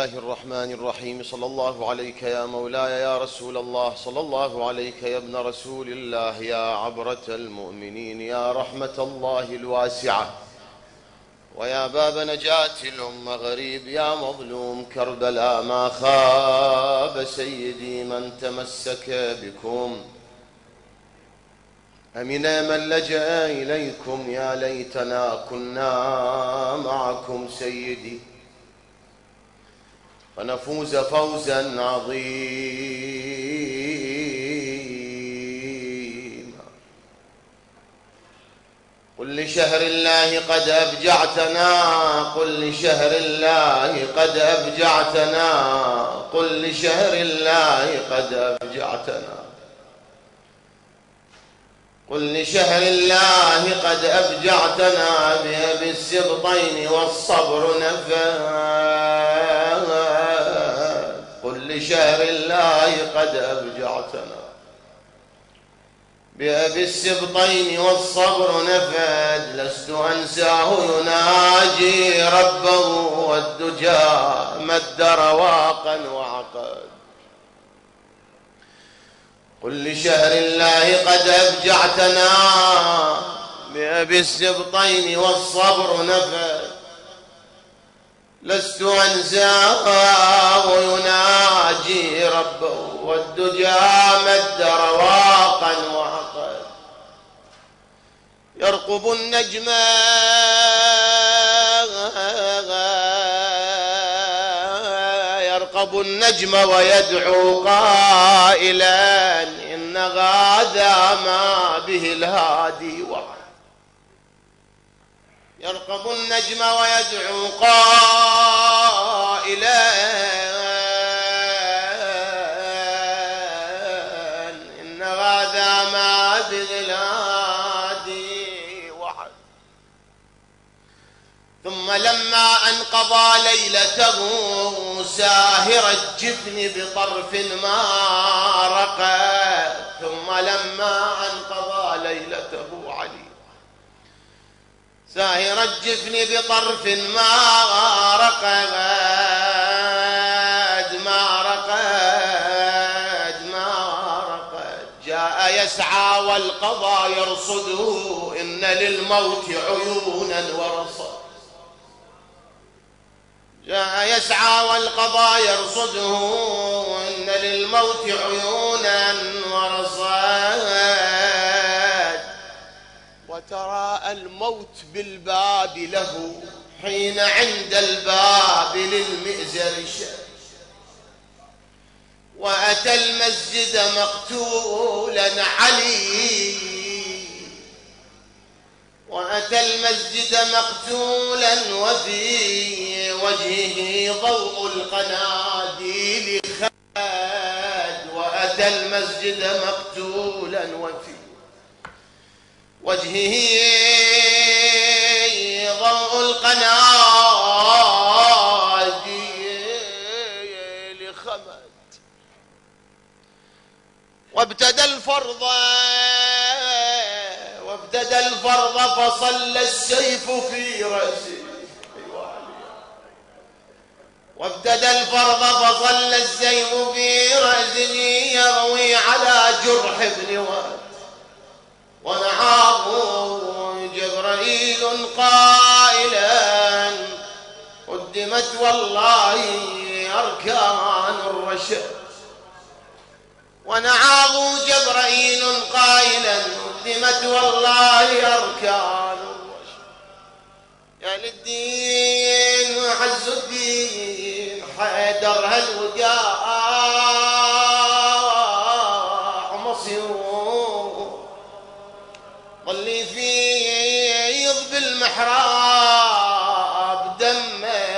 الله الرحمن الرحيم. صلى الله عليك يا مولاي يا رسول الله، صلى الله عليك يا ابن رسول الله، يا عبرة المؤمنين، يا رحمة الله الواسعة، ويا باب نجاة الأمة غريب، يا مظلوم كربلاء ما خاب سيدي من تمسك بكم، أمن من لجأ إليكم، يا ليتنا كنا معكم سيدي فنفوز فوزا عظيما. قل لشهر الله قد أبجعتنا، قل لشهر الله قد أبجعتنا، قل لشهر الله قد أبجعتنا، قل لشهر الله قد أبجعتنا، بأبي السبطين والصبر نفاد، قل لشهر الله قد أبجعتنا، بأبي السبطين والصبر نفاد، لست أنساه يناجي ربه والدجى مد رواقا وعقد، قل لشهر الله قد أبجعتنا، بأبي السبطين والصبر نفد، لست أنساه يناجي ربه والدجى مد رواقا وعقد، يرقب النجم يرقب النجم ويدعو قائلا إن غادا ما به الهادي وعد، يرقب النجم ويدعو قائلا إن غادا ما به الهادي وعد، ثم لما أن قضى ليلته ساهر الجفن بطرف ما رقى، ثم لما أن قضى ليلته علي ساهر الجفن بطرف ما رقد ما رقد ما رقد، جاء يسعى والقضى يرصده إن للموت عيونا ورصد، جاء يسعى والقضى يرصده إن للموت عيونا ورصد، وترى الموت بالباب له حين عند الباب للمئزر شد، وأتى المسجد مقتولا علي، وأتى المسجد مقتولا وفي وجهه ضوء القناديل خاد، وأتى المسجد مقتولا وفي وجهه ضوء القناديل خمد، وابتدى الفرض فصلى السيف في رأسه، وابتدى الفرض فصلى السيف في رأسه يروي على جرح ابن واد، ونعاه جبرائيل قائلا قدمت والله أركان الرشد، ونعاه جبرائيل قائلا قدمت والله أركان الرشد، يا للدين عز الدين حيدر هالوجاع مصير، ظلي فيض بالمحراب دمه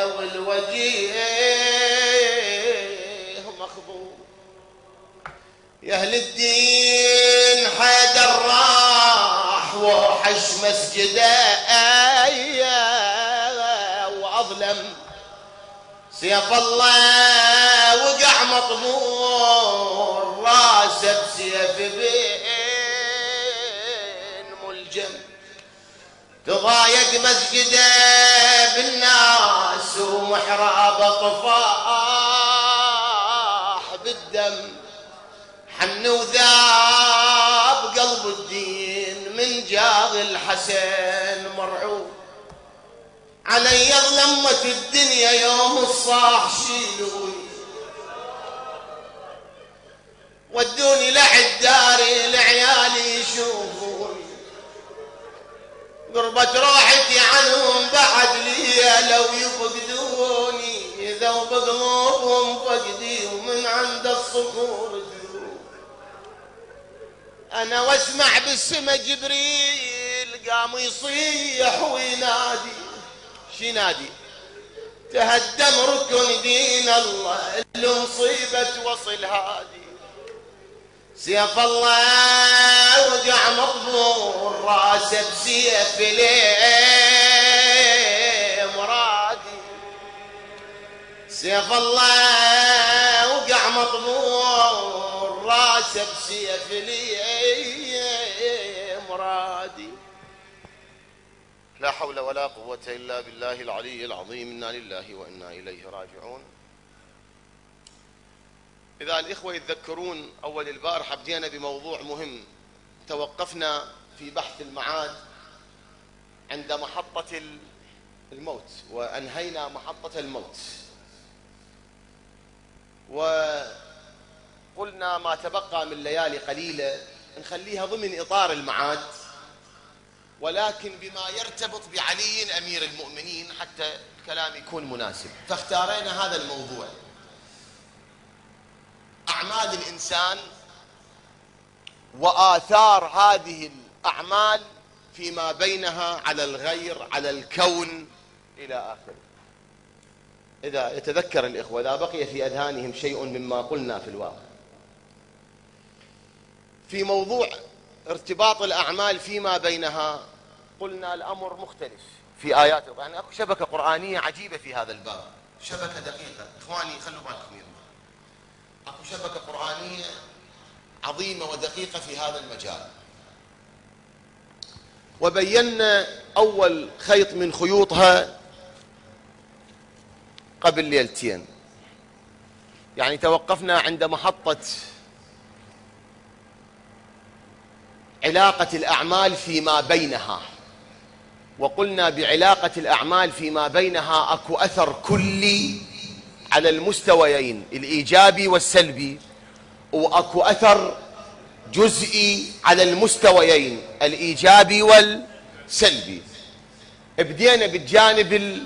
والوجيه مخضوب، يا أهل الدين حيدر راح وحش مسجده وأظلم سيف الله وقع مطمور راسه بسيف بين ملجم، تضايق مسجده بالناس راس ومحراب طفاح بالدم، حن وذاب قلب الدين من جاغ الحسن مرعوب. علي ظلمت الدنيا يوم الصاح شيلوني، ودوني لعد داري لعيالي يشوفوني، قربت روحتي عنهم بعد لي لو يفقدوني، ذوب قلوبهم فقدي ومن عند الصخور ذنوب. انا واسمع بالسما جبريل قام يصيح وينادي، شي نادي؟ تهدم ركن دين الله اللي مصيبة وصل هادي، سيف الله وقع مطبور راسه بسيف ليه مرادي، سيف الله وقع مطبور راسه بسيف ليه مرادي. لا حول ولا قوة إلا بالله العلي العظيم. إنا لله وإنا إليه راجعون. إذا الإخوة يتذكرون أول البارحة بدينا بموضوع مهم، توقفنا في بحث المعاد عند محطة الموت، وأنهينا محطة الموت، وقلنا ما تبقى من ليالي قليلة نخليها ضمن إطار المعاد، ولكن بما يرتبط بعلي أمير المؤمنين حتى الكلام يكون مناسب. فاختارينا هذا الموضوع، أعمال الإنسان وآثار هذه الأعمال فيما بينها على الغير، على الكون إلى آخره. إذا يتذكر الإخوة، إذا بقي في أذهانهم شيء مما قلنا في الواقع في موضوع ارتباط الأعمال فيما بينها، قلنا الأمر مختلف في آيات، يعني أكو شبكة قرآنية عجيبة في هذا الباب، شبكة دقيقة. إخواني خلوا بالكم يلا، أكو شبكة قرآنية عظيمة ودقيقة في هذا المجال، وبينا أول خيط من خيوطها قبل ليلتين، يعني توقفنا عند محطة علاقة الأعمال فيما بينها، وقلنا بعلاقة الأعمال فيما بينها أكو أثر كلي على المستويين الإيجابي والسلبي، وأكو أثر جزئي على المستويين الإيجابي والسلبي. بدينا بالجانب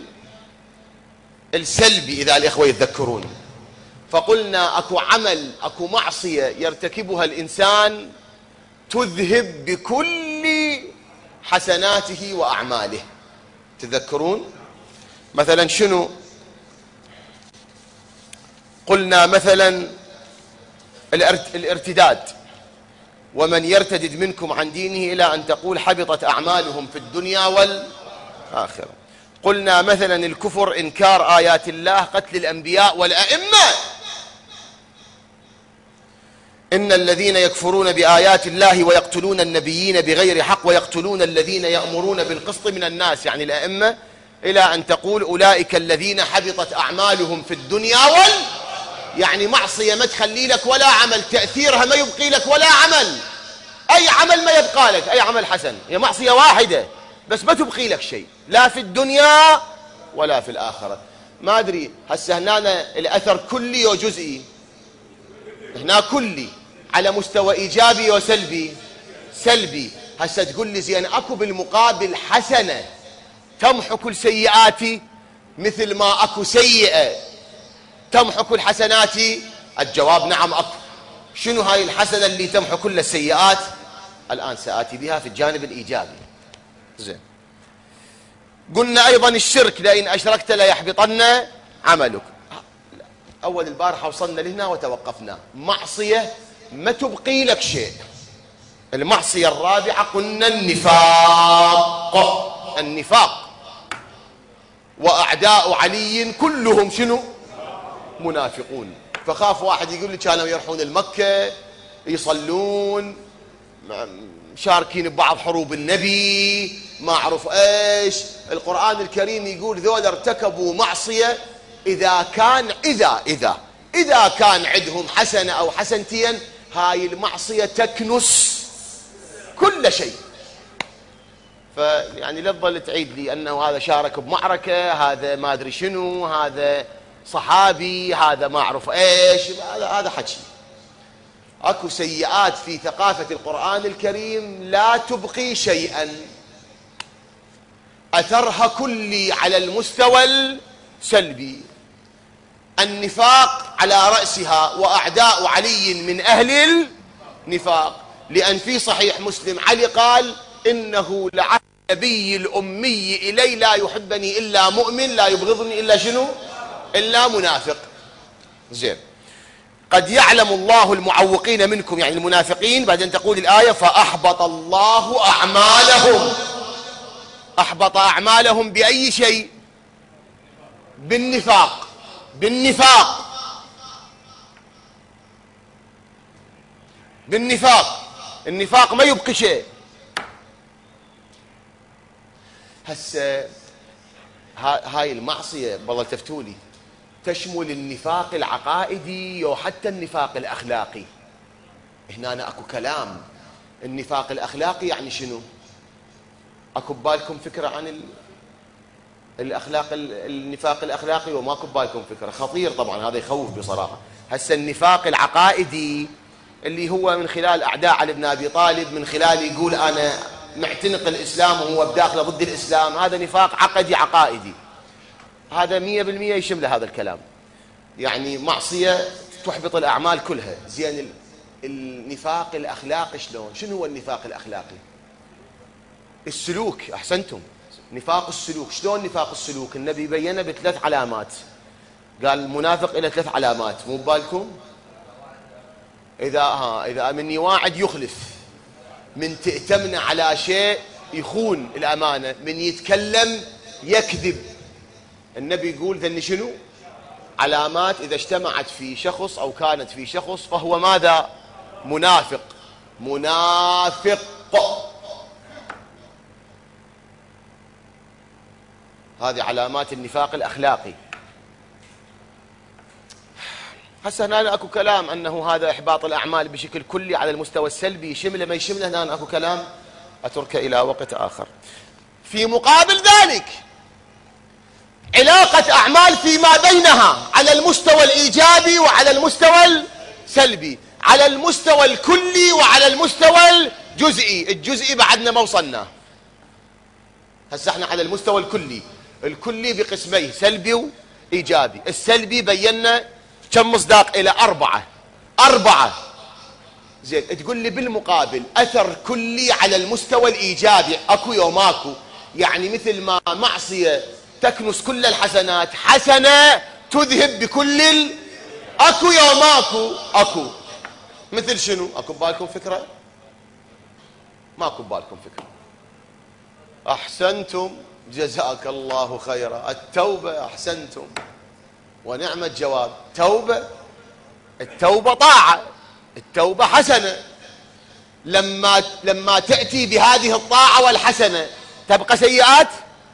السلبي إذا الإخوة يتذكرون، فقلنا أكو عمل، أكو معصية يرتكبها الإنسان تذهب بكل حسناته وأعماله. تذكرون مثلا شنو؟ قلنا مثلا الارتداد، ومن يرتدد منكم عن دينه إلى أن تقول حبطت أعمالهم في الدنيا والآخرة. قلنا مثلا الكفر، إنكار آيات الله، قتل الأنبياء والأئمة. إن الذين يكفرون بآيات الله ويقتلون النبيين بغير حق ويقتلون الذين يأمرون بالقسط من الناس، يعني الأئمة، إلى أن تقول أولئك الذين حبطت أعمالهم في الدنيا يعني معصية ما تخلي لك ولا عمل، تأثيرها ما يبقي لك ولا عمل، أي عمل ما يبقى لك، أي عمل حسن، هي معصية واحدة بس ما تبقي لك شيء لا في الدنيا ولا في الآخرة. ما أدري هسه هنا الأثر كلي وجزئي، هنا كلي على مستوى إيجابي وسلبي. سلبي. هسه تقول لي زين أكو بالمقابل حسنة تمحو كل سيئاتي، مثل ما أكو سيئة تمحو كل حسناتي؟ الجواب نعم أكو. شنو هاي الحسنة اللي تمحو كل السيئات؟ الآن سآتي بها في الجانب الإيجابي. زين. قلنا أيضا الشرك، لئن أشركت ليحبطن عملك. أول البارحة وصلنا لهنا وتوقفنا. معصية ما تبقي لك شيء. المعصية الرابعة قلنا النفاق. النفاق. وأعداء علي كلهم شنو؟ منافقون. فخاف واحد يقول لي كانوا يروحون المكة، يصلون، مشاركين ببعض حروب النبي، معروف ايش. القرآن الكريم يقول ذول ارتكبوا معصية إذا كان عندهم حسنة أو حسنتين، هاي المعصية تكنس كل شيء. فيعني لا تظل تعيد لي أنه هذا شارك بمعركة، هذا ما أدري شنو، هذا صحابي، هذا ما أعرف إيش، هذا حكي. أكو سيئات في ثقافة القرآن الكريم لا تبقي شيئا، أثرها كلي على المستوى السلبي. النفاق على رأسها، وأعداء علي من أهل النفاق، لأن في صحيح مسلم علي قال إنه لعهد النبي الأمي إلي لا يحبني إلا مؤمن، لا يبغضني إلا شنو؟ إلا منافق. زين، قد يعلم الله المعوقين منكم يعني المنافقين، بعدين تقول الآية فأحبط الله أعمالهم. أحبط أعمالهم بأي شيء؟ بالنفاق. النفاق ما يبقي شيء. هسه هاي المعصية والله تفتولي تشمل النفاق العقائدي وحتى النفاق الأخلاقي. هنا اكو كلام. النفاق الأخلاقي يعني شنو؟ اكو ببالكم فكرة عن الأخلاق، النفاق الأخلاقي؟ وما اكو ببالكم فكرة؟ خطير طبعا، هذا يخوف بصراحة. هسه النفاق العقائدي اللي هو من خلال أعداء علي بن أبي طالب، من خلال يقول أنا معتنق الإسلام وهو بداخله ضد الإسلام، هذا نفاق عقائدي. هذا 100% يشمل هذا الكلام. يعني معصية تحبط الأعمال كلها. زين، النفاق الأخلاقي شلون؟ شنو هو النفاق الأخلاقي؟ السلوك. أحسنتم، نفاق السلوك. شلون نفاق السلوك؟ النبي بينه ب3 علامات. قال المنافق إلى 3 علامات، مو ببالكم؟ إذا مني واحد يخلف، من تأتمن على شيء يخون الأمانة، من يتكلم يكذب. النبي يقول ذني شنو؟ علامات إذا اجتمعت في شخص أو كانت في شخص فهو ماذا؟ منافق. هذه علامات النفاق الأخلاقي. هسه هنا اكو كلام انه هذا احباط الاعمال بشكل كلي على المستوى السلبي، يشمله ما يشمله، هنا اكو كلام اتركه الى وقت اخر. في مقابل ذلك علاقة اعمال فيما بينها على المستوى الايجابي وعلى المستوى السلبي، على المستوى الكلي وعلى المستوى الجزئي. الجزئي بعدنا ما وصلنا. هسه احنا على المستوى الكلي بقسميه، سلبي وايجابي. السلبي بينا كم مصداق؟ إلى 4. زين، تقول لي بالمقابل أثر كلي على المستوى الإيجابي أكو يوم أكو؟ يعني مثل ما معصية تكنس كل الحسنات، حسنة تذهب بكل أكو يوم أكو. مثل شنو؟ أكو ببالكم فكرة؟ ما أكو ببالكم فكرة. أحسنتم، جزاك الله خيرا. التوبة. أحسنتم ونعم الجواب. التوبة طاعة، التوبة حسنة. لما تأتي بهذه الطاعة والحسنة تبقى سيئات؟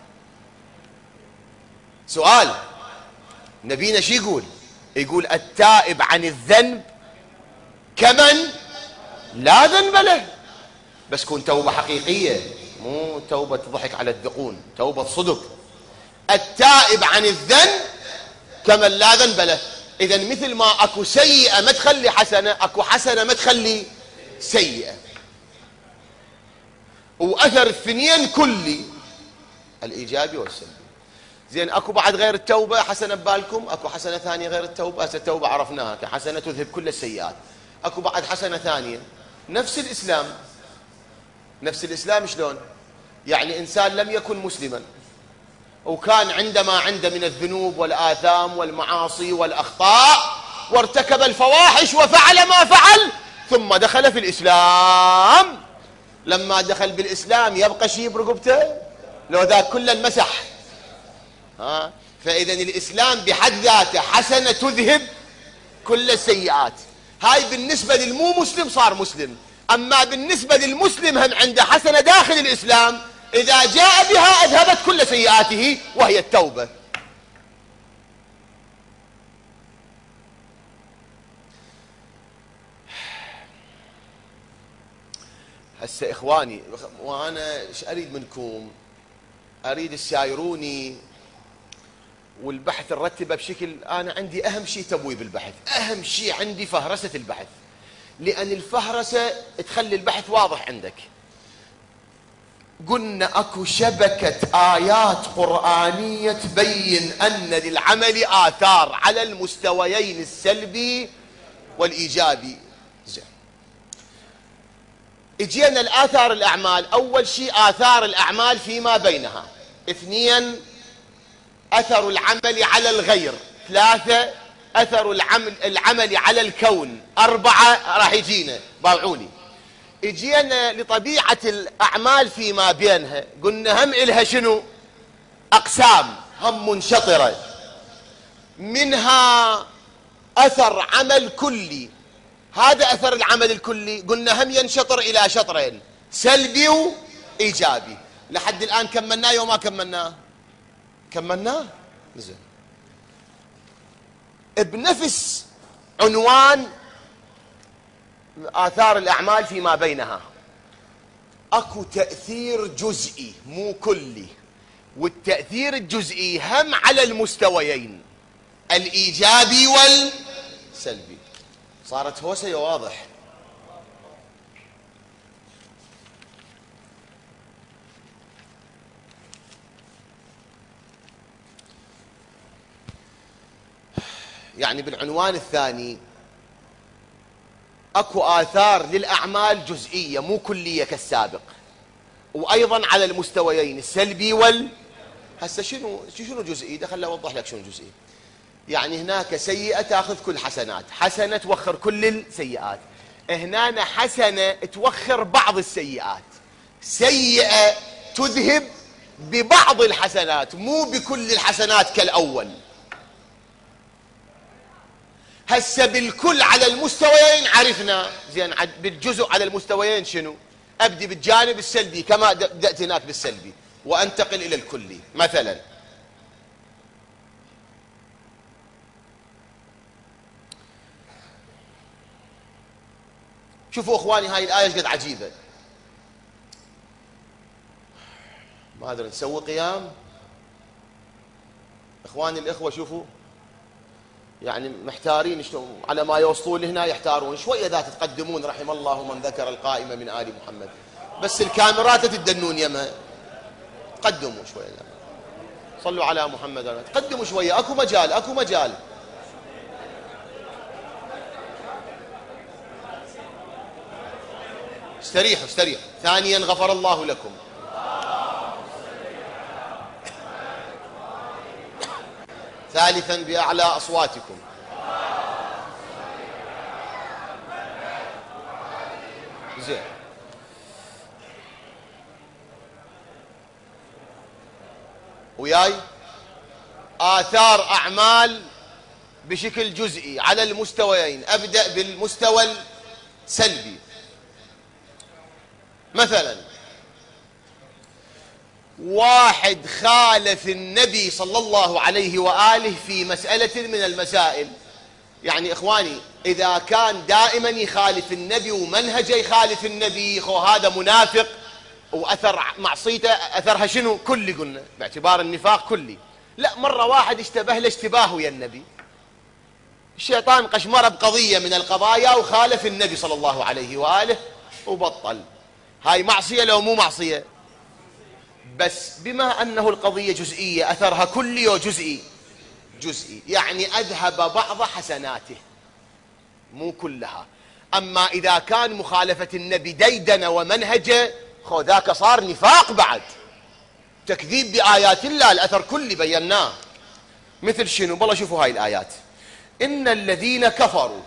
سؤال. نبينا شو يقول التائب عن الذنب كمن لا ذنب له. بس كون توبة حقيقية، مو توبة ضحك على الذقون، توبة صدق. التائب عن الذنب كمن لا ذنب له. إذن مثل ما أكو سيئة ما تخلي حسنة، أكو حسنة ما تخلي سيئة. وأثر الثنين كلي، الإيجابي والسلبي. زين، أكو بعد غير التوبة حسنة ببالكم؟ أكو حسنة ثانية غير التوبة؟ هسه التوبة عرفناها كحسنة تذهب كل السيئات. أكو بعد حسنة ثانية نفس الإسلام. شلون؟ يعني إنسان لم يكن مسلما وكان عندما عنده من الذنوب والآثام والمعاصي والأخطاء وارتكب الفواحش وفعل ما فعل، ثم دخل في الإسلام. لما دخل بالإسلام يبقى شيء برقبته؟ لو ذاك كله انمسح. فإذا الإسلام بحد ذاته حسنة تذهب كل السيئات. هاي بالنسبة للمو مسلم صار مسلم. أما بالنسبة للمسلم هم عنده حسنة داخل الإسلام، إذا جاء بها أذهبت كل سيئاته وهي التوبة. هسه إخواني، وأنا إيش أريد منكم؟ أريد تسايروني والبحث نرتبه بشكل، أنا عندي أهم شيء تبويب البحث، أهم شيء عندي فهرسة البحث، لأن الفهرسة تخلي البحث واضح عندك. قلنا أكو شبكة آيات قرآنية تبين أن للعمل آثار على المستويين السلبي والإيجابي. زين، اجينا الآثار الأعمال. أول شيء آثار الأعمال فيما بينها. 2 أثر العمل على الغير. 3 أثر العمل على الكون. 4 راح يجينا، باوعوني. اجينا لطبيعة الأعمال فيما بينها، قلنا هم إلها شنو؟ أقسام، هم منشطرة. منها أثر عمل كلي. هذا أثر العمل الكلي قلنا هم ينشطر إلى شطرين، سلبي وإيجابي. لحد الآن كملناه وما كملناه؟ كملناه. زين، بنفس عنوان آثار الأعمال فيما بينها، أكو تأثير جزئي مو كلي، والتأثير الجزئي هم على المستويين الإيجابي والسلبي. صارت هوسة واضح. يعني بالعنوان الثاني اكو آثار للأعمال جزئية مو كلية كالسابق، وأيضا على المستويين السلبي هسه شنو جزئي؟ خليني أوضح لك شنو جزئي. يعني هناك سيئة تأخذ كل حسنات، حسنة توخر كل السيئات. هنا حسنة توخر بعض السيئات، سيئة تذهب ببعض الحسنات مو بكل الحسنات كالأول. هسه بالكل على المستويين عرفنا. زين، بالجزء على المستويين شنو؟ أبدي بالجانب السلبي كما بدأت هناك بالسلبي وأنتقل إلى الكلي. مثلا شوفوا اخواني، هاي الآية قد عجيبة. ما ادري نسوي قيام اخواني الاخوة. شوفوا يعني محتارين شلون على ما يوصلون لهنا، يحتارون شوية. اذا تتقدمون رحم الله من ذكر القائمة من آل محمد، بس الكاميرات تدنون يمها، قدموا شوية. صلوا على محمد، تقدموا شوية، اكو مجال. استريحوا. ثانيا غفر الله لكم. ثالثا بأعلى أصواتكم. زين، وياي آثار أعمال بشكل جزئي على المستويين. أبدأ بالمستوى السلبي. مثلا واحد خالف النبي صلى الله عليه وآله في مسألة من المسائل. يعني إخواني، إذا كان دائما يخالف النبي ومنهجه يخالف النبي، هذا منافق، وأثر معصيته أثرها شنو؟ كلي. قلنا باعتبار النفاق كلي. لا، مرة واحد اشتبه له اشتباه ويا النبي، الشيطان قشمره بقضية من القضايا وخالف النبي صلى الله عليه وآله وبطل. هاي معصية لو مو معصية؟ بس بما أنه القضية جزئية أثرها كلي وجزئي. يعني أذهب بعض حسناته مو كلها. أما إذا كان مخالفة النبي ديدنة ومنهجه، ذاك صار نفاق بعد، تكذيب بآيات الله، الأثر كلي بيناه. مثل شنو؟ والله شوفوا هاي الآيات. إن الذين كفروا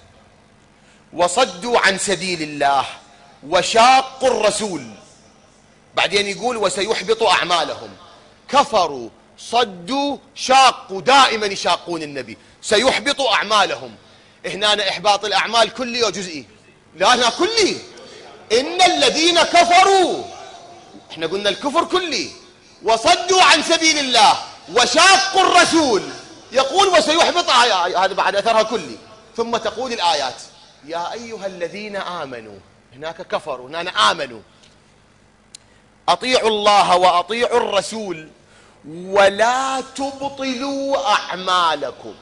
وصدوا عن سبيل الله وشاقوا الرسول، بعدين يقول وسيحبط أعمالهم. كفروا، صدوا، شاقوا، دائما يشاقون النبي، سيحبط أعمالهم. هنا إحباط الأعمال كلي وجزئي؟ لا، هنا كلي. إن الذين كفروا احنا قلنا الكفر كلي، وصدوا عن سبيل الله وشاقوا الرسول، يقول وسيحبط هذا بعد أثرها كلي. ثم تقول الآيات يا أيها الذين آمنوا، هناك كفروا هنا آمنوا، أطيعوا الله وأطيعوا الرسول ولا تبطلوا أعمالكم.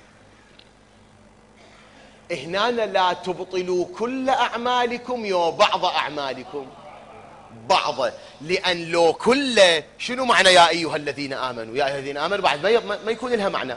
هنا لا تبطلوا كل أعمالكم يا بعض أعمالكم، بعض، لأن لو كل شنو معنى يا أيها الذين آمنوا؟ يا أيها الذين آمنوا بعد ما يكون لها معنى.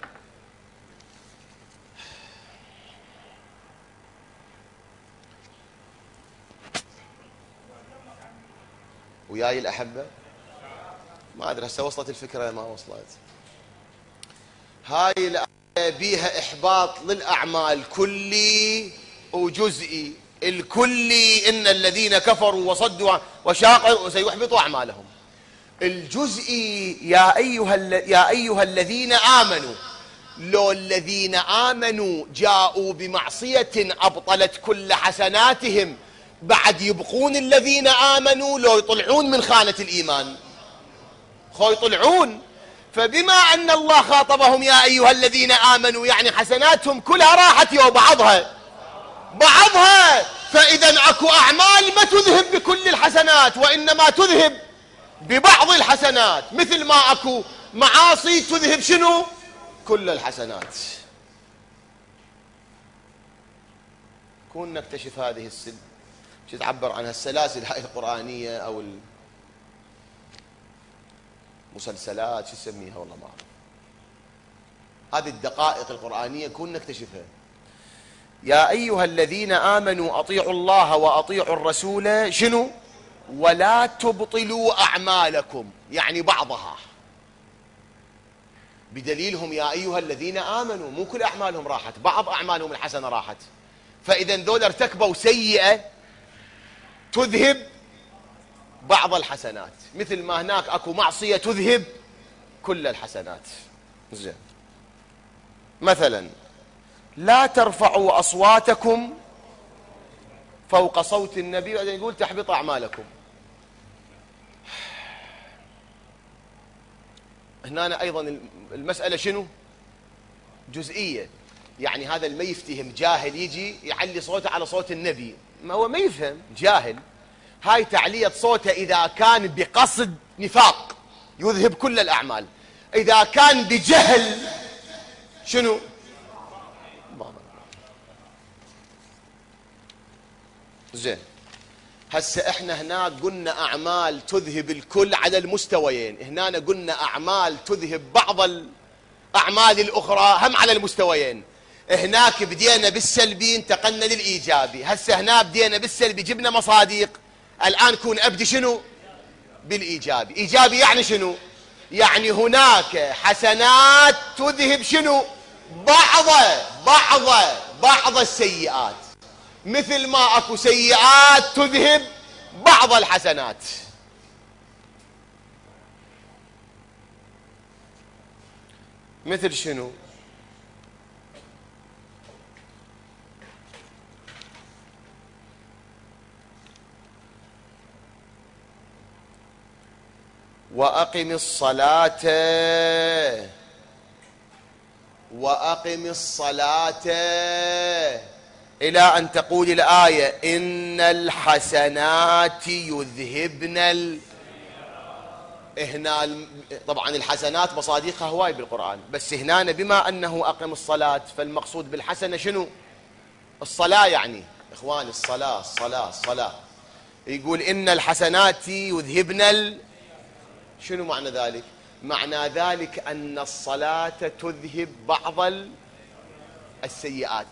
وياي الأحبة ما أدري هسه وصلت الفكرة ما وصلت. هاي الآية بيها إحباط للأعمال كلي وجزئي. الكلي إن الذين كفروا وصدوا وشاقوا سيحبطوا أعمالهم. الجزئي يا أيها الذين آمنوا، لو الذين آمنوا جاءوا بمعصية أبطلت كل حسناتهم بعد يبقون الذين آمنوا لو يطلعون من خانة الإيمان، خو يطلعون. فبما أن الله خاطبهم يا أيها الذين آمنوا يعني حسناتهم كلها راحت يا بعضها، فإذا أكو أعمال ما تذهب بكل الحسنات وإنما تذهب ببعض الحسنات، مثل ما أكو معاصي تذهب شنو؟ كل الحسنات. كون نكتشف هذه شو تعبر عنها السلاسل هاي القرآنية أو المسلسلات، شو تسميها والله ما أعرف، هذه الدقائق القرآنية كون نكتشفها. يا أيها الذين آمنوا أطيعوا الله وأطيعوا الرسول شنو؟ ولا تبطلوا أعمالكم، يعني بعضها، بدليلهم يا أيها الذين آمنوا مو كل أعمالهم راحت، بعض أعمالهم الحسنة راحت. فإذا دول ارتكبوا سيئة تذهب بعض الحسنات، مثل ما هناك أكو معصية تذهب كل الحسنات. زين. مثلا لا ترفعوا أصواتكم فوق صوت النبي، وبعدين يقول تحبط أعمالكم. هنا أيضا المسألة شنو؟ جزئية، يعني هذا اللي ما يفتهم جاهل يجي يعلي صوته على صوت النبي، ما هو ما يفهم، جاهل. هاي تعلية صوته إذا كان بقصد نفاق يذهب كل الأعمال، إذا كان بجهل شنو؟ زين. هسه احنا هناك قلنا أعمال تذهب الكل على المستويين، هنا قلنا أعمال تذهب بعض الأعمال الأخرى هم على المستويين. هناك بدينا بالسلبي انتقلنا للإيجابي، هسه هنا بدينا بالسلبي جبنا مصادق، الآن كون أبدي شنو؟ بالإيجابي. إيجابي يعني شنو؟ يعني هناك حسنات تذهب شنو؟ بعض السيئات، مثل ما أكو سيئات تذهب بعض الحسنات. مثل شنو؟ وأقم الصلاة إلى أن تقول الآية إن الحسنات يذهبن هنا طبعا الحسنات مصادقها هواي بالقرآن، بس هنا بما أنه أقم الصلاة فالمقصود بالحسنة شنو؟ الصلاة. يعني إخواني الصلاة يقول إن الحسنات يذهبن شنو معنى ذلك؟ معنى ذلك أن الصلاة تذهب بعض السيئات.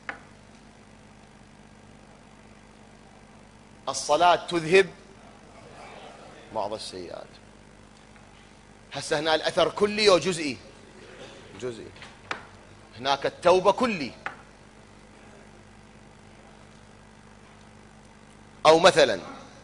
الصلاة تذهب بعض السيئات. هسه هنا الأثر كلي وجزئي، جزئي. هناك التوبة كلي. أو مثلا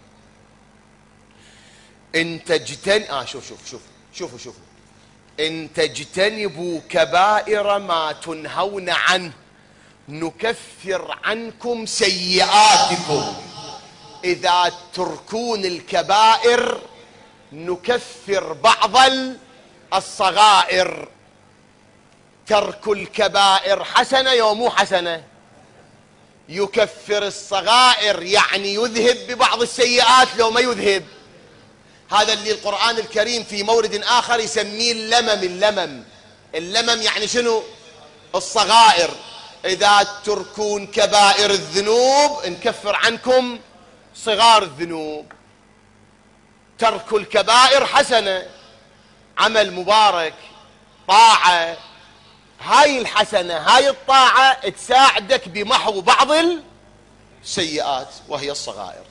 إن تجتنبوا شوفوا إن تجتنبوا كبائر ما تنهون عنه نكفر عنكم سيئاتكم إذا تركون الكبائر نكفر بعض الصغائر. ترك الكبائر حسنة يوم مو حسنة؟ يكفر الصغائر يعني يذهب ببعض السيئات لو ما يذهب. هذا اللي القرآن الكريم في مورد آخر يسميه اللمم. اللمم يعني شنو؟ الصغائر. إذا تركون كبائر الذنوب نكفر عنكم صغار الذنوب. ترك الكبائر حسنة، عمل مبارك، طاعة. هاي الحسنة، هاي الطاعة تساعدك بمحو بعض السيئات وهي الصغائر.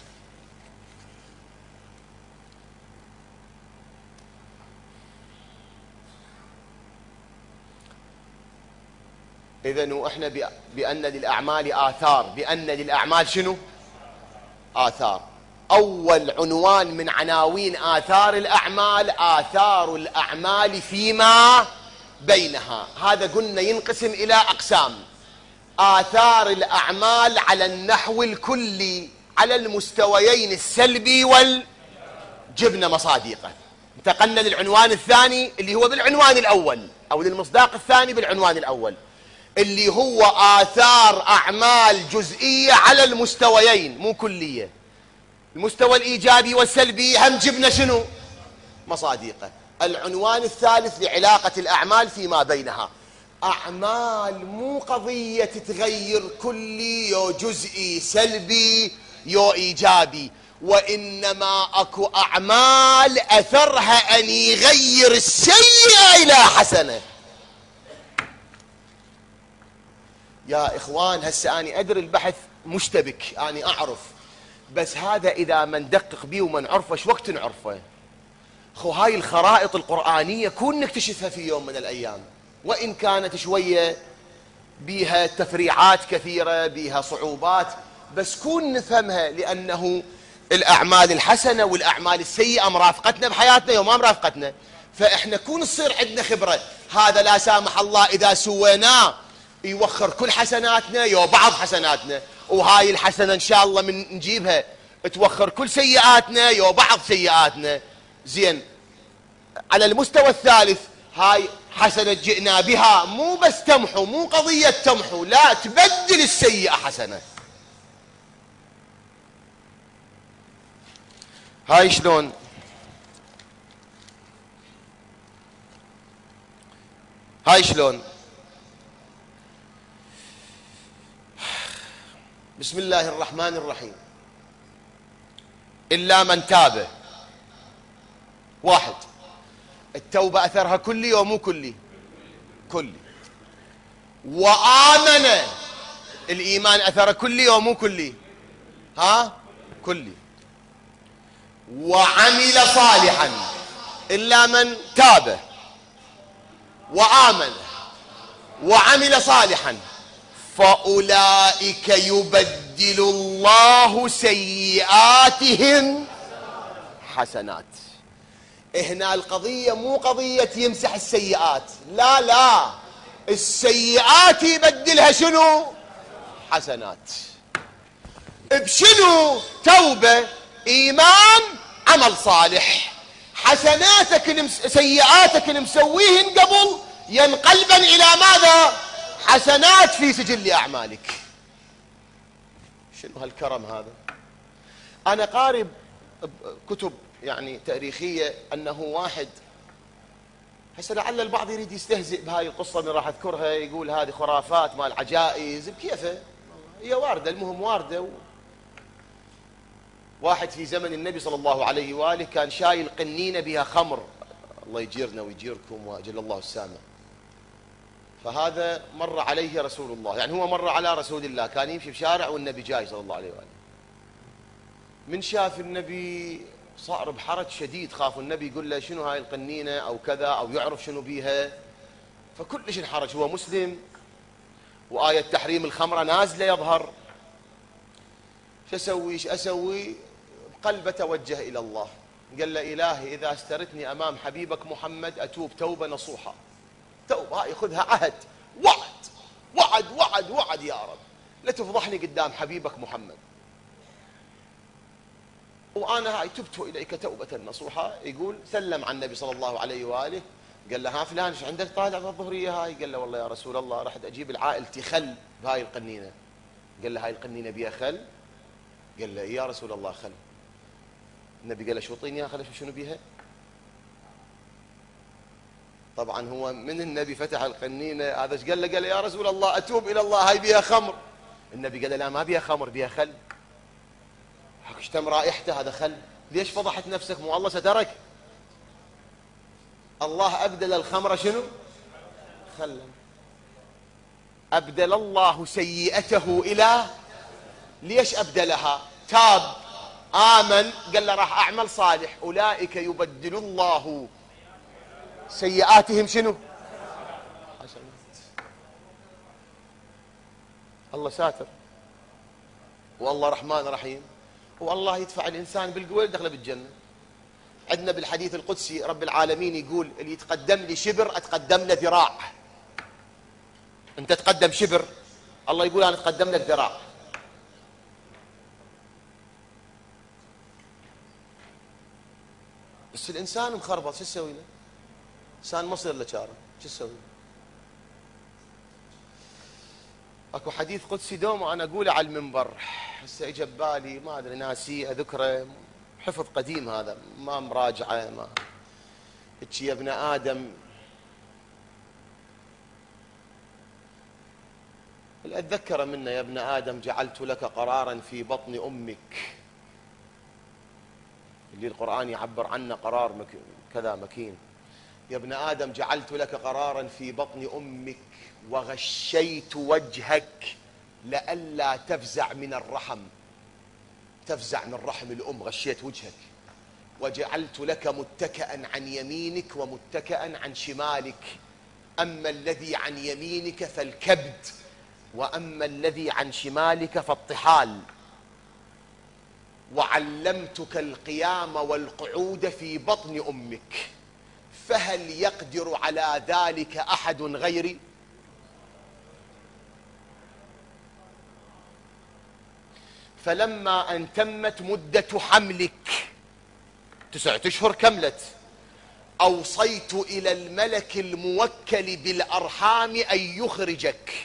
إذن احنا بأن للأعمال آثار. بأن للأعمال شنو؟ آثار. أول عنوان من عناوين آثار الأعمال آثار الأعمال فيما بينها. هذا قلنا ينقسم إلى أقسام. آثار الأعمال على النحو الكلي على المستويين السلبي والجبن مصادقه. انتقلنا للعنوان الثاني اللي هو بالعنوان الأول، أو للمصداق الثاني بالعنوان الأول، اللي هو آثار أعمال جزئية على المستويين مو كلية. المستوى الإيجابي والسلبي هم جبنا شنو؟ مصادقه. العنوان الثالث لعلاقة الأعمال فيما بينها. أعمال مو قضية تتغير كلي يو جزئي سلبي يو إيجابي، وإنما أكو أعمال أثرها أن يغير السيئة إلى حسنة. يا إخوان هسه أنا أدري البحث مشتبك، أنا أعرف، بس هذا إذا ما ندقق بيه وما نعرفه شو وقت نعرفه. خو هاي الخرائط القرآنية كون نكتشفها في يوم من الأيام، وإن كانت شوية بيها تفريعات كثيرة بيها صعوبات، بس كون نفهمها، لأنه الأعمال الحسنة والأعمال السيئة مرافقتنا بحياتنا يوم ما مرافقتنا. فإحنا كون تصير عندنا خبرة هذا لا سامح الله إذا سويناه يوخر كل حسناتنا يو بعض حسناتنا، وهاي الحسنة إن شاء الله من نجيبها توخر كل سيئاتنا يو بعض سيئاتنا. زين، على المستوى الثالث هاي حسنة جئنا بها مو بس تمحو، مو قضية تمحو، لا تبدل السيئة حسنة. هاي شلون؟ هاي شلون؟ بسم الله الرحمن الرحيم. إلا من تاب. واحد، التوبة أثرها كلي ومو كلي؟ كلي. وآمن، الإيمان أثر كلي ومو كلي؟ ها؟ كلي. وعمل صالحا. إلا من تاب وآمن وعمل صالحا فأولئك يبدل الله سيئاتهم حسنات. هنا القضية مو قضية يمسح السيئات، لا لا، السيئات يبدلها شنو؟ حسنات. بشنو؟ توبة، إيمان، عمل صالح. حسناتك سيئاتك اللي مسويهن قبل ينقلبن إلى ماذا؟ حسنات في سجل أعمالك. شنو هالكرم هذا؟ أنا قارب كتب يعني تاريخية أنه واحد، هسه لعل البعض يريد يستهزئ بهاي القصة اللي راح أذكرها، يقول هذه خرافات مال عجائز. بكيفه؟ هي واردة، المهم واردة. واحد في زمن النبي صلى الله عليه وآله كان شايل قنينة بها خمر، الله يجيرنا ويجيركم وأجل الله السامع. فهذا مر عليه رسول الله، يعني هو مر على رسول الله، كان يمشي بشارع والنبي جاي صلى الله عليه وآله. من شاف النبي صار بحرج شديد، خاف النبي يقول له شنو هاي القنينة أو كذا، أو يعرف شنو بيها. فكلش انحرج، هو مسلم وآية تحريم الخمرة نازلة يظهر. شو أسوي؟ ايش أسوي؟ قلبه توجه إلى الله، قال له إلهي إذا استرتني أمام حبيبك محمد أتوب توبة نصوحة. توبة يأخذها عهد، وعد يا رب لا تفضحني قدام حبيبك محمد. وأنا هاي تبت إليك توبة نصوحة. يقول سلم على النبي صلى الله عليه وآله، قال له ها فلان ايش عندك طالع في الظهرية هاي؟ قال له والله يا رسول الله رحت أجيب لعائلتي خل بهاي القنينة. قال له هاي القنينة بيها خل؟ قال له يا رسول الله خل. النبي قال له شو طيني يا خل شنو بيها؟ طبعا هو من النبي فتح القنينة هذا ايش قال له؟ قال له يا رسول الله أتوب إلى الله هاي بيها خمر. النبي قال له لا ما بيها خمر بيها خل. اشتم رائحته هذا خل. ليش فضحت نفسك؟ مو الله سترك؟ الله أبدل الخمر شنو؟ خلا. أبدل الله سيئته إلى، ليش أبدلها؟ تاب آمن قال له راح أعمل صالح، أولئك يبدل الله سيئاتهم شنو؟ حسنات. الله ساتر، والله رحمن رحيم، والله يدفع الإنسان بالقوة يدخله بالجنة. عندنا بالحديث القدسي رب العالمين يقول اللي يتقدم لي شبر أتقدم له ذراع. أنت تقدم شبر، الله يقول أنا أتقدم لك ذراع. بس الإنسان مخربط، شو تسوي له؟ إنسان مصير له شارع، شو تسوي له؟ اكو حديث قدسي دوم انا اقوله على المنبر، هسه اجى ببالي ما ادري ناسي اذكره، حفظ قديم هذا ما مراجعه ما هيك. يا ابن ادم اللي اتذكره منه، يا ابن ادم جعلت لك قرارا في بطن امك، اللي القران يعبر عنه قرار كذا مكين. يا ابن ادم جعلت لك قرارا في بطن امك وغشيت وجهك لئلا تفزع من الرحم، تفزع من رحم الأم، غشيت وجهك. وجعلت لك متكئا عن يمينك ومتكئا عن شمالك، أما الذي عن يمينك فالكبد وأما الذي عن شمالك فالطحال. وعلمتك القيام والقعود في بطن أمك، فهل يقدر على ذلك أحد غيري؟ فلما أن تمت مدة حملك 9 أشهر كملت، أوصيت إلى الملك الموكل بالأرحام أن يخرجك،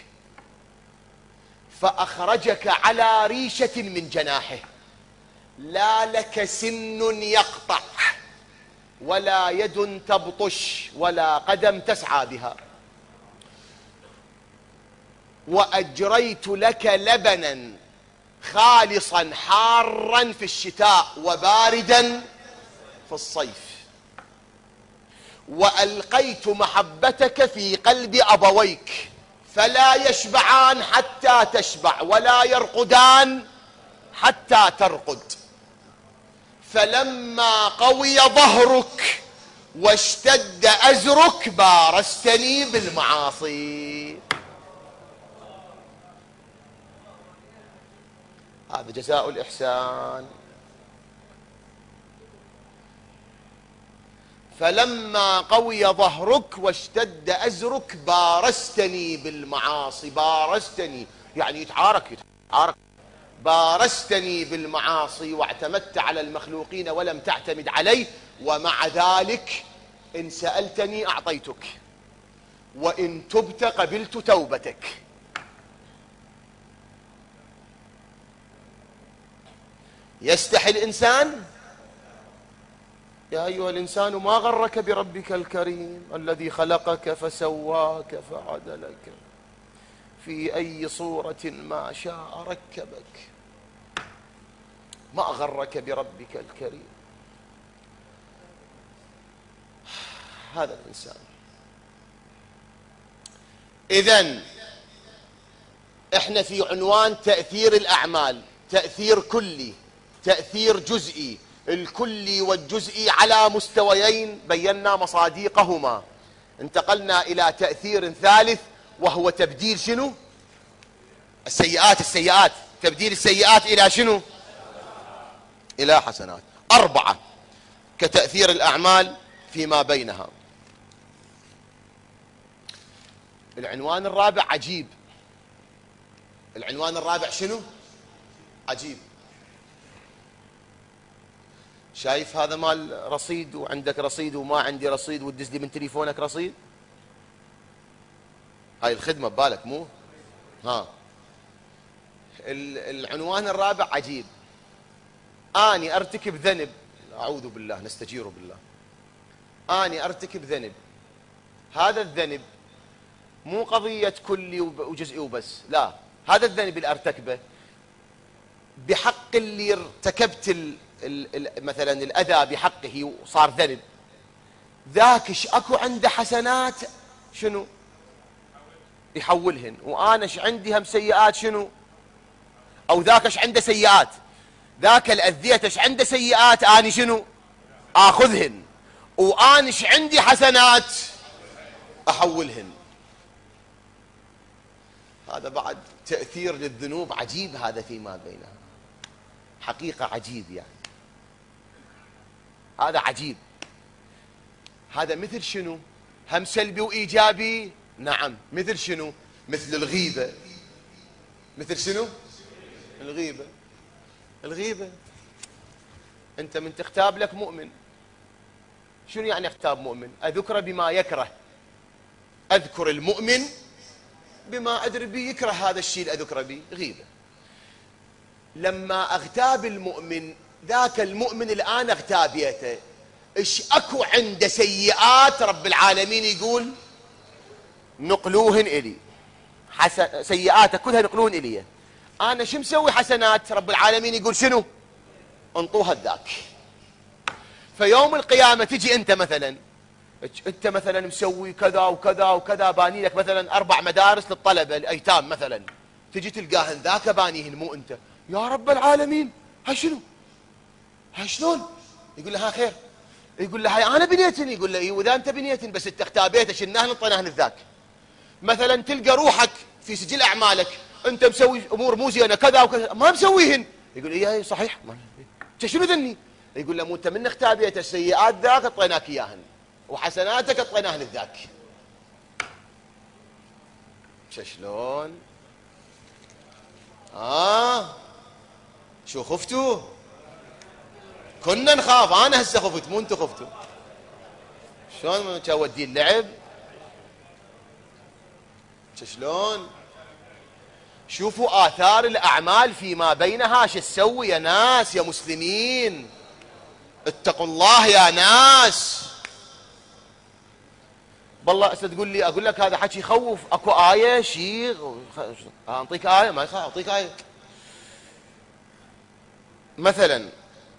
فأخرجك على ريشة من جناحه، لا لك سن يقطع ولا يد تبطش ولا قدم تسعى بها، وأجريت لك لبنا خالصا حارا في الشتاء وباردا في الصيف، وألقيت محبتك في قلب أبويك فلا يشبعان حتى تشبع ولا يرقدان حتى ترقد. فلما قوي ظهرك واشتد أزرك بارزتني بالمعاصي. هذا جزاء الإحسان. فلما قوي ظهرك واشتد أزرك بارزتني بالمعاصي. بارزتني يعني يتعارك. بارزتني بالمعاصي واعتمدت على المخلوقين ولم تعتمد علي، ومع ذلك إن سألتني أعطيتك وإن تبت قبلت توبتك. يستحي الإنسان؟ يا أيها الإنسان ما غرك بربك الكريم الذي خلقك فسواك فعدلك في أي صورة ما شاء ركبك. ما غرك بربك الكريم. هذا الإنسان. إذن إحنا في عنوان تأثير الأعمال، تأثير كلي تأثير جزئي. الكلي والجزئي على مستويين بينا مصاديقهما. انتقلنا إلى تأثير ثالث وهو تبديل شنو؟ السيئات. تبديل السيئات إلى شنو؟ إلى حسنات. 4 كتأثير الأعمال فيما بينها. العنوان الرابع عجيب. العنوان الرابع شنو؟ عجيب. شايف هذا مال رصيد وعندك رصيد وما عندي رصيد وتدز لي من تليفونك رصيد. هاي الخدمة ببالك مو؟ ها. العنوان الرابع عجيب. أني أرتكب ذنب، أعوذ بالله نستجير بالله، أني أرتكب ذنب، هذا الذنب مو قضية كلي وجزئي وبس، لا، هذا الذنب اللي أرتكبه بحق اللي ارتكبت مثلا الأذى بحقه وصار ذنب، ذاكش أكو عنده حسنات شنو؟ يحولهن، وأنا عندي هم سيئات شنو؟ أو ذاكش عنده سيئات، ذاك الأذيتش عنده سيئات، أنا شنو؟ آخذهن، وأنش عندي حسنات أحولهن. هذا بعد تأثير للذنوب عجيب، هذا فيما بينها حقيقة عجيب يعني. هذا عجيب. هذا مثل شنو؟ هم سلبي وإيجابي. نعم. مثل شنو؟ مثل الغيبة. مثل شنو؟ الغيبة. الغيبة أنت من تختاب لك مؤمن، شنو يعني اختاب مؤمن؟ أذكر بما يكره، أذكر المؤمن بما أدري به يكره هذا الشيء اللي أذكر به، غيبة. لما أغتاب المؤمن، ذاك المؤمن الآن اغتابيته، إيش أكو عنده سيئات رب العالمين يقول نقلوهن إلي، سيئاته كلها نقلوهن إلي. أنا شو مسوي حسنات؟ رب العالمين يقول شنو؟ انطوها ذاك. فيوم القيامة تجي أنت مثلا مسوي كذا وكذا وكذا، باني لك مثلا 4 مدارس للطلبة الأيتام مثلا، تجي تلقاهن ذاك بانيهن مو أنت. يا رب العالمين هاي شنو؟ هاي شلون؟ يقول له ها خير، يقول له هاي أنا بنيتن، يقول له إيه وإذا أنت بنيتن بس أنت اختابيته شلناهن انطيناهن ذاك. مثلا تلقى روحك في سجل أعمالك أنت مسوي أمور مو زينة كذا وكذا ما مسويهن، يقول إيه صحيح شنو ذني؟ يقول له مو أنت من اختابيته السيئات ذاك اعطيناك إياهن وحسناتك اعطيناهن ذاك. شلون؟ شو خفتوا؟ كنا نخاف، أنا هسه خفت مو أنتوا خفتوا. شلون تودي اللعب؟ شلون؟ شوفوا آثار الأعمال فيما بينها شو تسوي يا ناس يا مسلمين، اتقوا الله يا ناس. والله تقول لي أقول لك هذا حكي يخوف، أكو آية شيء أعطيك آية ما يخاف، أعطيك آية. مثلا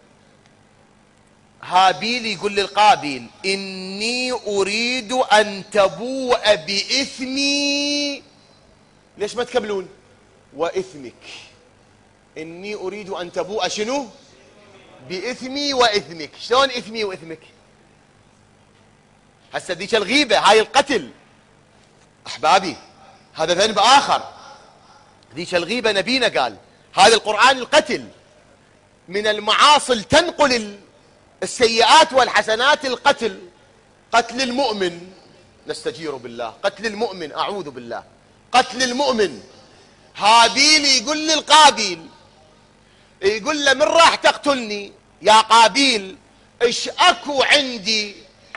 هابيل يقول للقابيل إني أريد أن تبوء بإثمي، ليش ما تكملون؟ وإثمك. إني أريد أن تبوء شنو؟ بإثمي وإثمك. شلون إثمي وإثمك؟ هسه ذيك الغيبة هاي القتل أحبابي، هذا ذنب آخر. ذيك الغيبة نبينا قال هذا القرآن القتل من المعاصي تنقل السيئات والحسنات. القتل، قتل المؤمن نستجير بالله، قتل المؤمن أعوذ بالله، قتل المؤمن. هابيل يقول للقابيل، يقول له من راح تقتلني يا قابيل؟ ايش اكو عندي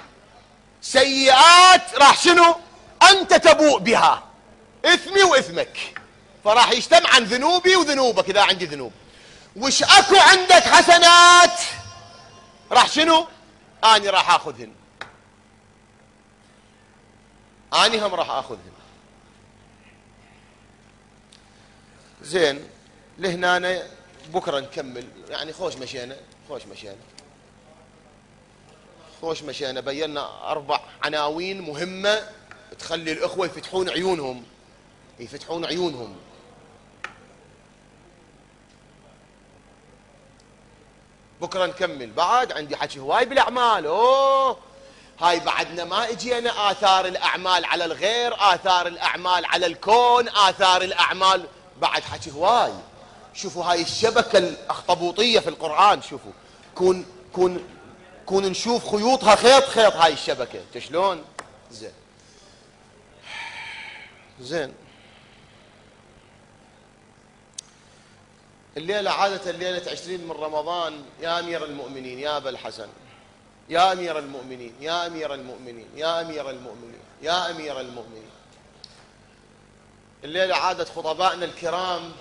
سيئات راح شنو انت تبوء بها، اثمي واثمك، فراح يجتمع عن ذنوبي وذنوبك اذا عندي ذنوب. وش اكو عندك حسنات راح شنو اني راح اخذهن، اني هم راح اخذهن. زين لهنا بكره نكمل يعني. خوش مشينا بينا 4 عناوين مهمة تخلي الأخوة يفتحون عيونهم. بكره نكمل. بعد عندي حكي هواي بالأعمال. هاي بعدنا ما اجينا آثار الأعمال على الغير، آثار الأعمال على الكون، آثار الأعمال، بعد حكي هواي. شوفوا هاي الشبكة الأخطبوطية في القرآن، شوفوا كون نشوف خيوطها خيط هاي الشبكة شلون. زين الليلة عادة ليلة 20 من رمضان، يا أمير المؤمنين يا أبا الحسن، يا أمير المؤمنين يا أمير المؤمنين يا أمير المؤمنين يا أمير المؤمنين. الليلة عادة خطبائنا الكرام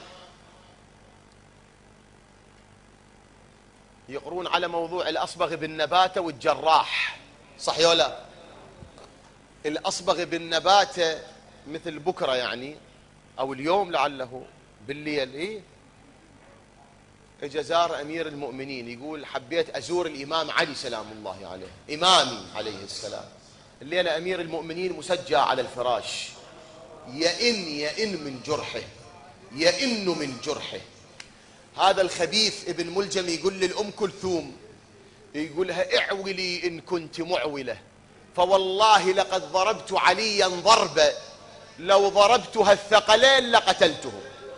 يقرون على موضوع الأصبغ بالنباتة والجراح، صح يا لا؟ الأصبغ بالنباتة مثل بكرة يعني أو اليوم لعله بالليل، إيه؟ اجى زار أمير المؤمنين يقول حبيت أزور الإمام علي سلام الله عليه، إمامي عليه السلام. الليلة أمير المؤمنين مسجع على الفراش، يئن من جرحه، يئن من جرحه. هذا الخبيث ابن ملجم يقول للأم كلثوم، يقولها اعولي إن كنت معولة، فوالله لقد ضربت عليا ضربة لو ضربتها الثقلين لقتلته.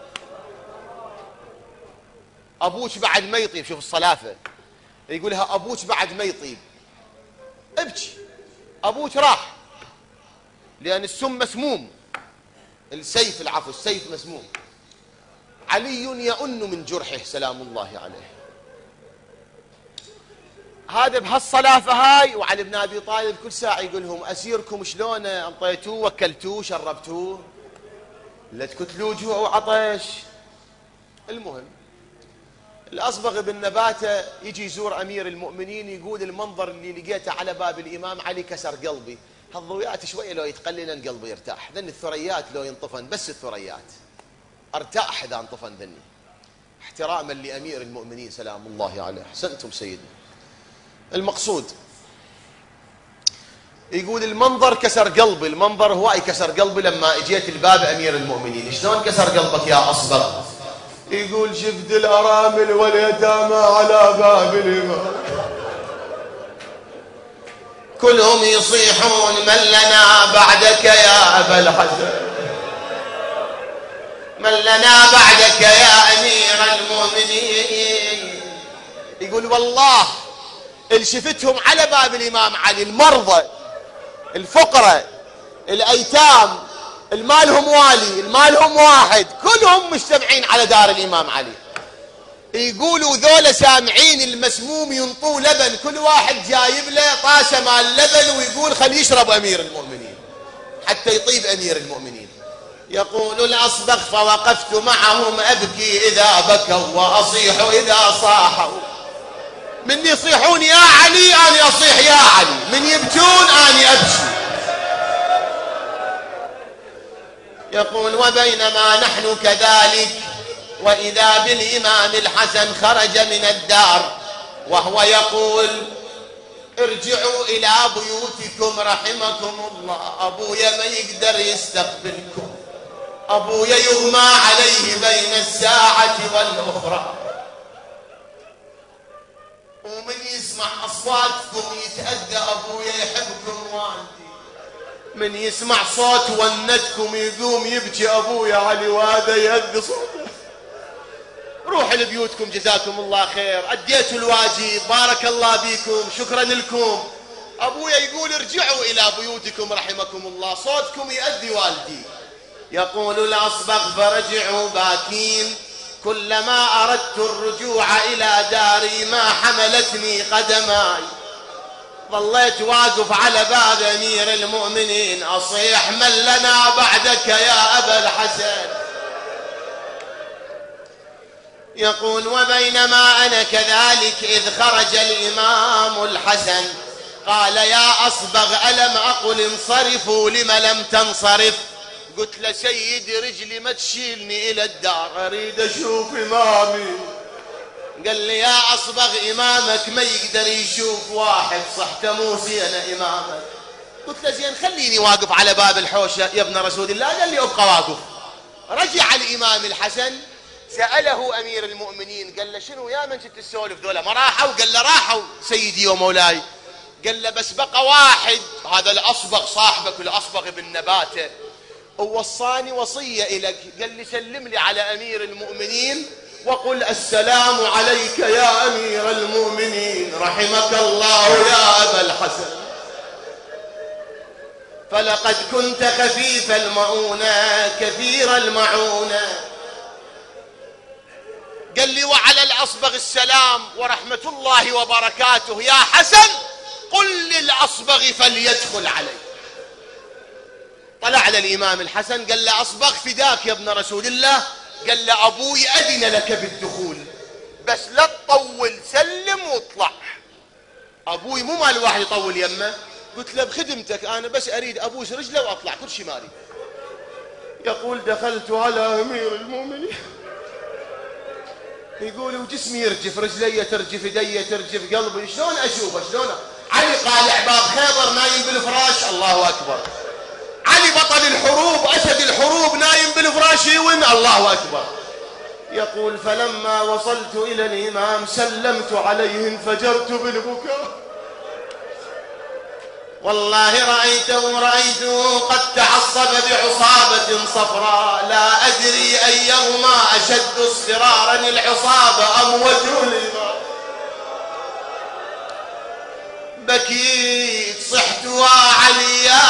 أبوك بعد ما يطيب، شوف الصلافة، يقولها أبوك بعد ما يطيب ابكي، أبوك راح لأن السم مسموم، السيف العفو السيف مسموم. علي يئن من جرحه سلام الله عليه. هذا بهالصلافة هاي. وعلي بن أبي طالب كل ساعة يقول لهم أسيركم شلون أنطيتوه وكلتوه شربتوه، لا تكتلوه جوع وعطش. المهم الأصبغ بالنباتة يجي يزور أمير المؤمنين، يقول المنظر اللي لقيته على باب الإمام علي كسر قلبي. هالضويات شوية لو يتقللن قلبي يرتاح، ذن الثريات لو ينطفن، بس الثريات ارتاح إذا انطفن ذني، احتراما لأمير المؤمنين سلام الله عليه. أحسنتم سيدنا. المقصود يقول المنظر كسر قلبي، المنظر هو كسر قلبي لما اجيت الباب أمير المؤمنين. شلون كسر قلبك يا أصبغ؟ يقول شفت الأرامل واليتامى على باب الإمام كلهم يصيحون من لنا بعدك يا أبا الحسن، من لنا بعدك يا أمير المؤمنين. يقول والله اللي شفتهم على باب الإمام علي، المرضى الفقراء الأيتام المالهم والي المالهم واحد، كلهم مجتمعين على دار الإمام علي. يقولوا ذولا سامعين المسموم ينطوا لبن، كل واحد جايب له طاسة مال لبن ويقول خلي يشرب أمير المؤمنين حتى يطيب أمير المؤمنين. يقول الأصبغ فوقفت معهم أبكي إذا بكوا وأصيح إذا صاحوا. من يصيحون يا علي أنا أصيح يا علي، من يبكون أنا أبكي. يقول وبينما نحن كذلك وإذا بالإمام الحسن خرج من الدار وهو يقول ارجعوا إلى بيوتكم رحمكم الله، أبويا ما يقدر يستقبلكم، أبويا يغمى عليه بين الساعة والأخرى، ومن يسمع أصواتكم يتأذى، أبويا يحبكم والدي، من يسمع صوت ونتكم يقوم يبكي أبويا علي وهذا يهدي صوته. روحوا لبيوتكم جزاكم الله خير، أديتوا الواجب، بارك الله بكم، شكرا لكم. أبويا يقول ارجعوا إلى بيوتكم رحمكم الله، صوتكم يؤذي والدي. يقول الأصبغ فرجعوا باكين، كلما أردت الرجوع إلى داري ما حملتني قدماي، ظليت واقف على باب أمير المؤمنين أصيح من لنا بعدك يا أبا الحسن. يقول وبينما أنا كذلك إذ خرج الإمام الحسن قال يا أصبغ ألم أقل انصرفوا لم لم تنصرف؟ قلت له سيدي رجلي ما تشيلني إلى الدار، أريد أشوف إمامي. قال لي يا أصبغ إمامك ما يقدر يشوف واحد، صحت موسي أنا إمامك. قلت له زين خليني واقف على باب الحوشة يا ابن رسول الله. قال لي أبقى واقف. رجع الإمام الحسن سأله أمير المؤمنين قال له شنو يا من كنت تسولف ذولا ما راحوا؟ قال له راحوا سيدي ومولاي. قال له بس بقى واحد، هذا الأصبغ صاحبك الأصبغ بالنباتة، ووصاني وصية إليك، قال لي سلم لي على أمير المؤمنين وقل السلام عليك يا أمير المؤمنين رحمك الله يا أبا الحسن، فلقد كنت خفيف المعونة كثير المعونة، قال لي وعلى الأصبغ السلام ورحمة الله وبركاته، يا حسن قل للأصبغ فليدخل علي. طلع على الإمام الحسن قال له أصبغ فداك يا ابن رسول الله، قال له أبوي أذن لك بالدخول بس لا تطول، سلم واطلع. أبوي مو مال واحد يطول يمه. قلت له بخدمتك أنا بس أريد أبوس رجله وأطلع، كل شي مالي. يقول دخلت على أمير المؤمنين، يقول وجسمي يرجف، رجلي ترجف، يدي ترجف، قلبي شلون أشوفه شلون. علي قالع باب خيبر نايم بالفراش، الله أكبر. علي بطل الحروب أسد الحروب نايم بالفراش يون، الله أكبر. يقول فلما وصلت إلى الإمام سلمت عليه انفجرت بالبكاء. والله رأيته قد تعصب بعصابة صفراء، لا أدري أيهما أشد اصفرارا العصابة أم وجه الإمام. بكيت صحت وعليا،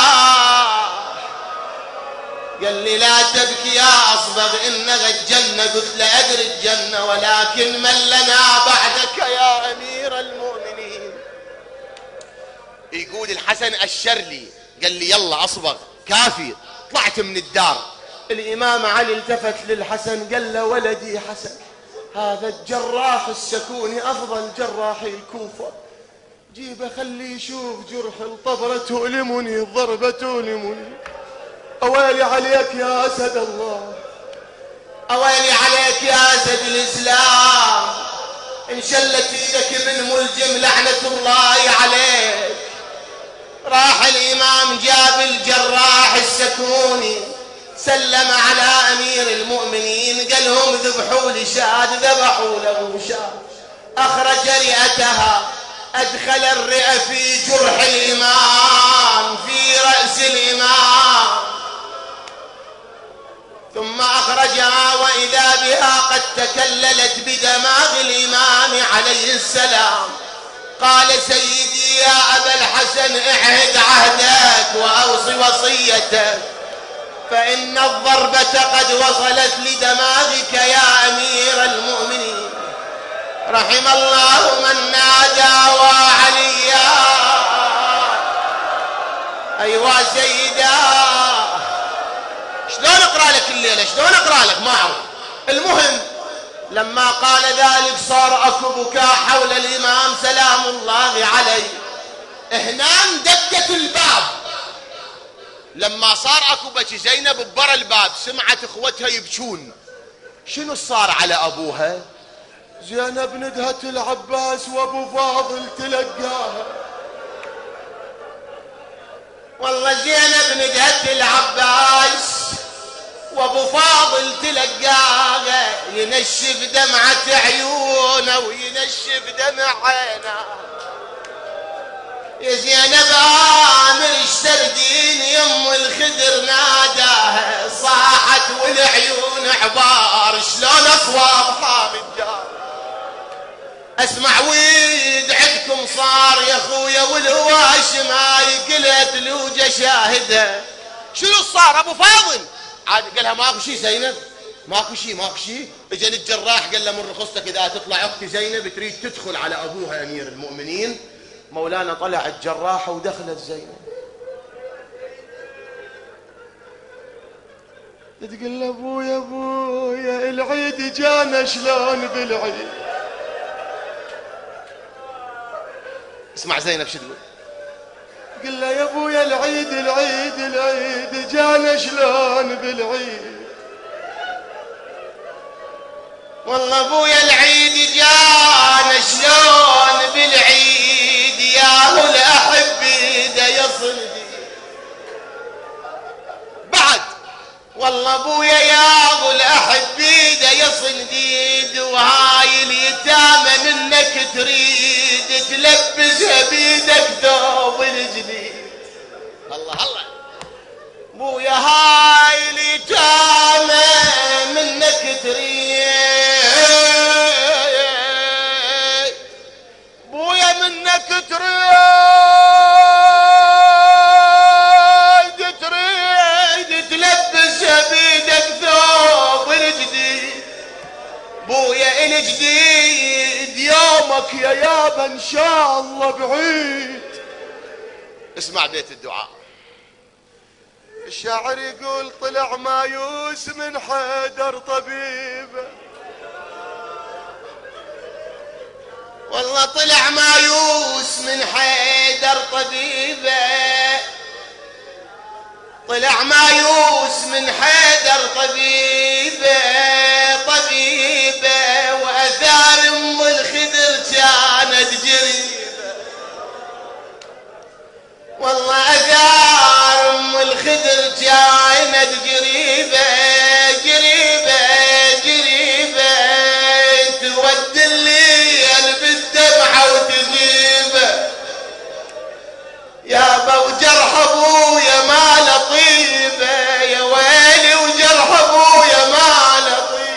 قال لي لا تبكي يا أصبغ إنها الجنة. قلت له أدري الجنة ولكن من لنا بعدك يا أمير المؤمنين. يقول الحسن الشرلي قال لي يلا أصبغ كافي. طلعت من الدار، الإمام علي التفت للحسن قال له ولدي حسن، هذا الجراح السكوني أفضل جراحي الكوفة، جيبه خليه يشوف جرح الطبرة تؤلمني الضربة تؤلمني. أويلي عليك يا أسد الله، أويلي عليك يا أسد الإسلام، انشلت ايدك من ملجم لعنة الله عليك. راح الإمام جاب الجراح السكوني سلم على أمير المؤمنين، قال لهم ذبحوا لي شاد، ذبحوا له شاد، أخرج رئتها، أدخل الرئة في جرح الإمام في رأس الإمام، ثم أخرجها وإذا بها قد تكللت بدماغ الإمام عليه السلام. قال سيدي يا أبا الحسن اعهد عهدك وأوص وصيتك، فإن الضربة قد وصلت لدماغك يا أمير المؤمنين. رحم الله من نادى وعليا. أيوة سيدا، شلون اقرا لك الليله، شلون اقرا لك ما اعرف. المهم لما قال ذلك صار اكو بكاء حول الامام سلام الله عليه. هنا دقت الباب، لما صار اكو بكي زينب ببر الباب سمعت اخوتها يبكون. شنو صار على ابوها؟ زينب ندهت العباس وابو فاضل تلقاها. والله زينب ندهت العباس وابو فاضل تلقاها، ينشف دمعة عيونه وينشف دمع عينه. يا زينب آمر اشتردين يم الخدر ناداها، صاحت والعيون عبار شلون اصواب حامد جار. اسمع ويد عندكم صار يا اخويا والهواش ماي، قلت لوجه شاهده. شنو صار ابو فاضل؟ عاد قالها ماكو شيء زينب، ماكو شيء ماكو شيء. اجى الجراح قال له من رخصتك اذا تطلع اختي زينب تريد تدخل على ابوها امير المؤمنين. مولانا طلع الجراح ودخلت زينب، تقول له ابويا ابويا العيد جانا شلون بالعيد. اسمع زينب شو تقول، قل له يا ابويا العيد العيد العيد جانا شلون بالعيد. والله ابويا العيد جانا شلون بالعيد، يا الاحبي دا يصلي بعد. والله ابويا يا ابو الاحبي دا يصل ديد، وهاي اليتامى منك تريد تلبسها بيدك ثوب الجديد. الله الله ابويا هاي اليتامى منك تريد، ابويا منك تريد تلبسها بيدك ثوب الجديد. بويا إلي يومك يا يابا ان شاء الله بعيد. اسمع بيت الدعاء. الشاعر يقول طلع مايوس من حيدر طبيبه، والله طلع مايوس من حيدر طبيبه، طلع مايوس من حيدر طبيبه طبيبه، واثار ام الخدر كانت جريبه، والله اثار ام الخدر كانت جريبه جريبه جريبه، تود الليل بالدمعه وتغيبه، يابا وجرح ابويا ما لطيبه، يا ويلي وجرح ابويا ما لطيبه.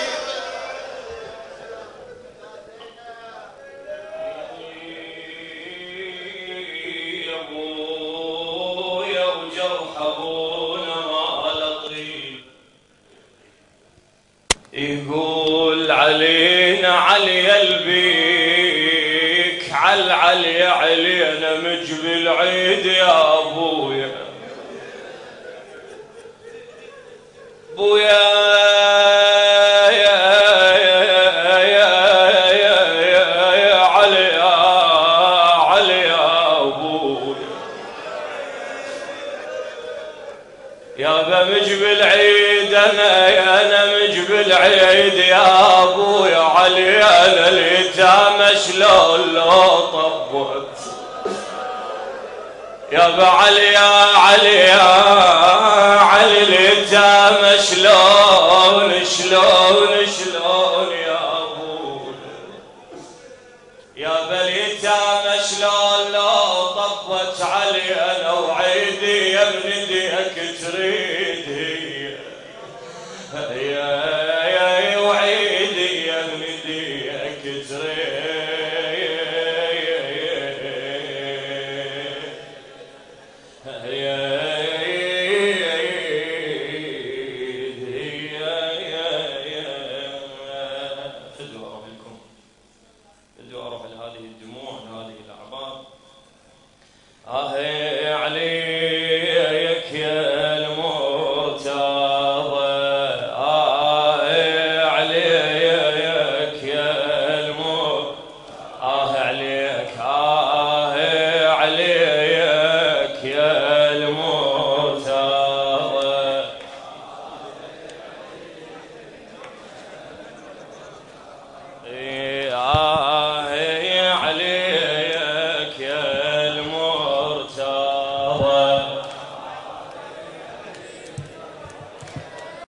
يا ابويا وجرح ابونا ما لطيف. يقول علينا علي البيك علي علينا مجبل عيد يا ابويا ابويا يابا مجبل عيد انا مجبل عيد يا ابويا علي انا اليتامى شلون لو طبت يابا علي يا علي يا علي اليتامى شلون شلون شلون يا ابويا يابا اليتامى شلون لو طبت علي انا وعيدي يا ابن ديك تريدي يا وعيدي يا ابن ديك عليك يا المرتضى عليك يا المرتضى عليك عليك يا المرتضى